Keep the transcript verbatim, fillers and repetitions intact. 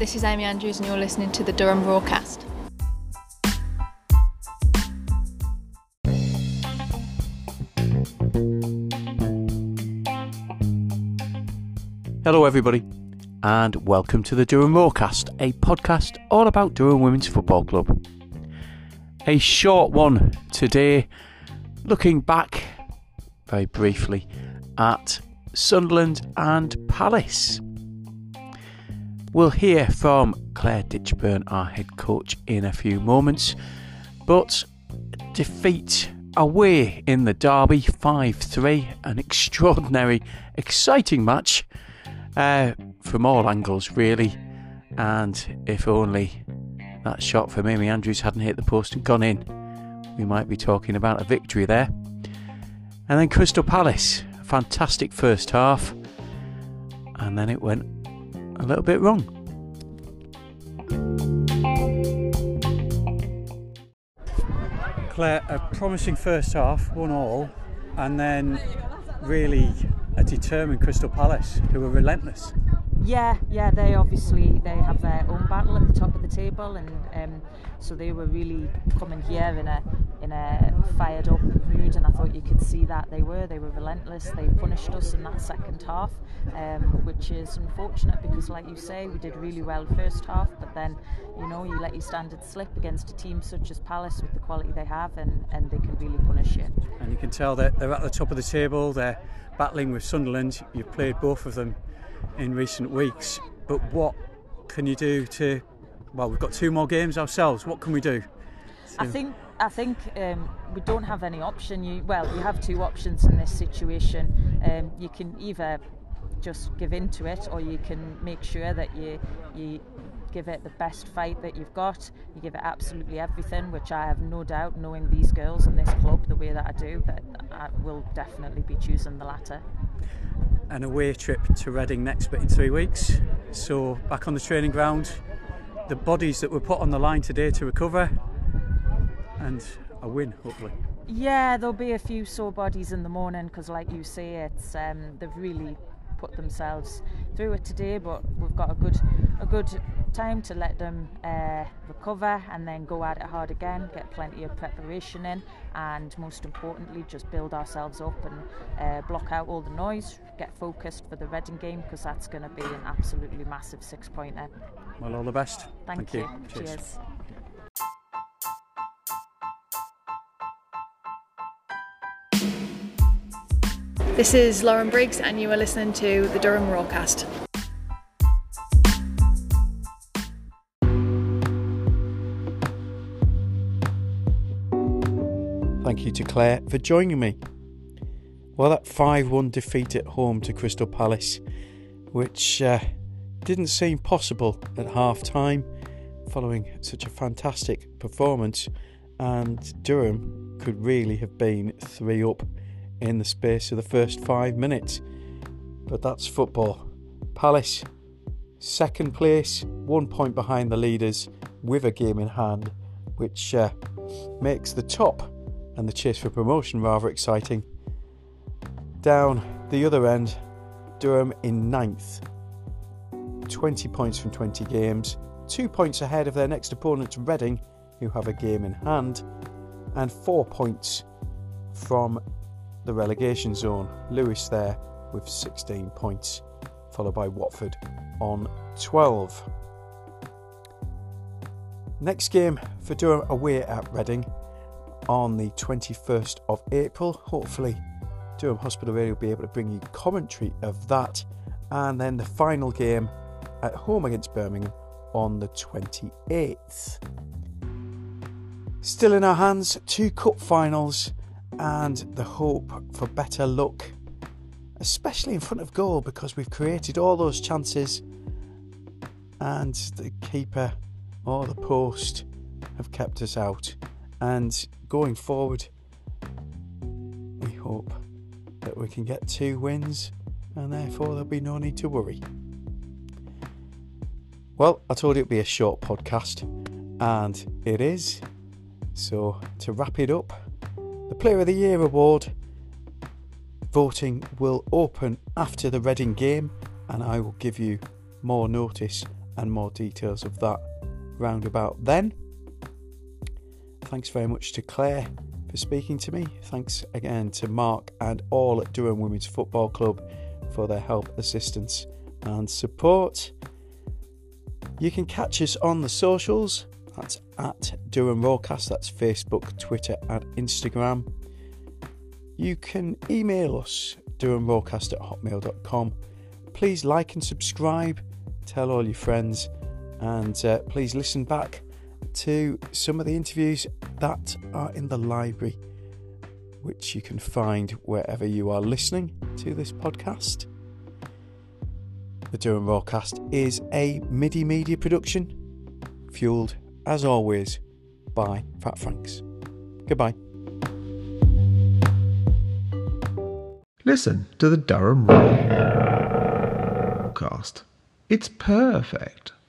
this is Amy Andrews and you're listening to the Durham Broadcast. Hello everybody and welcome to the Durham Rawcast, a podcast all about Durham Women's Football Club. A short one today, looking back very briefly at Sunderland and Palace. We'll hear from Claire Ditchburn, our head coach, in a few moments, but defeat away in the derby five three, an extraordinary, exciting match uh, from all angles really, and if only that shot from Amy Andrews hadn't hit the post and gone in, we might be talking about a victory there. And then Crystal Palace, a fantastic first half, and then it went a little bit wrong. Claire, a promising first half, one all, and then really a determined Crystal Palace who were relentless. Yeah, yeah, they obviously they have their own battle at the top of the table, and um, so they were really coming here in a in a fired up mood, and I thought you could see that they were they were relentless. They punished us in that second half, um, which is unfortunate because, like you say, we did really well first half, but then you know you let your standards slip against a team such as Palace with the quality they have, and, and they can really punish you. And you can tell that they're at the top of the table. They're battling with Sunderland. You've played both of them in recent weeks, but what can you do to, well, we've got two more games ourselves, what can we do? So, I think I think um, we don't have any option. You well, you have two options in this situation. Um, you can either just give in to it, or you can make sure that you you give it the best fight that you've got. You give it absolutely everything, which I have no doubt, knowing these girls and this club the way that I do, that I will definitely be choosing the latter. An away trip to Reading next, but in three weeks. So back on the training ground, the bodies that were put on the line today to recover, and a win, hopefully. Yeah, there'll be a few sore bodies in the morning because, like you say, it's um, they've really put themselves through it today. But we've got a good, a good time to let them uh, recover and then go at it hard again. Get plenty of preparation in, and most importantly, just build ourselves up and uh, block out all the noise. Get focused for the Reading game because that's going to be an absolutely massive six-pointer. Well, all the best. Thank, Thank you. you. Cheers. Cheers. This is Lauren Briggs and you are listening to the Durham Rawcast. Thank you to Claire for joining me. Well, that five one defeat at home to Crystal Palace, which uh, didn't seem possible at half time following such a fantastic performance, and Durham could really have been three up in the space of the first five minutes. But that's football. Palace, second place, one point behind the leaders with a game in hand, which uh, makes the top and the chase for promotion rather exciting. Down the other end, Durham in ninth, twenty points from twenty games, two points ahead of their next opponent Reading, who have a game in hand, and four points from the relegation zone. Lewis there with sixteen points, followed by Watford on twelve. Next game for Durham away at Reading on the twenty-first of April. Hopefully Durham Hospital Radio will be able to bring you commentary of that, and then the final game at home against Birmingham on the twenty-eighth. Still in our hands, two cup finals and the hope for better luck, especially in front of goal, because we've created all those chances and the keeper or the post have kept us out. And going forward, we hope that we can get two wins and therefore there'll be no need to worry. Well, I told you it'd be a short podcast, and it is. So to wrap it up, the Player of the Year award voting will open after the Reading game, and I will give you more notice and more details of that round about then. Thanks very much to Claire for speaking to me. Thanks again to Mark and all at Durham Women's Football Club for their help, assistance and support. You can catch us on the socials. That's at Durham Rawcast. That's Facebook, Twitter and Instagram. You can email us, durham rawcast at hotmail dot com. Please like and subscribe. Tell all your friends. And uh, please listen back to some of the interviews that are in the library, which you can find wherever you are listening to this podcast. The Durham Rawcast is a MIDI Media production, fueled, as always, by Fat Franks. Goodbye. Listen to the Durham Rawcast. It's perfect.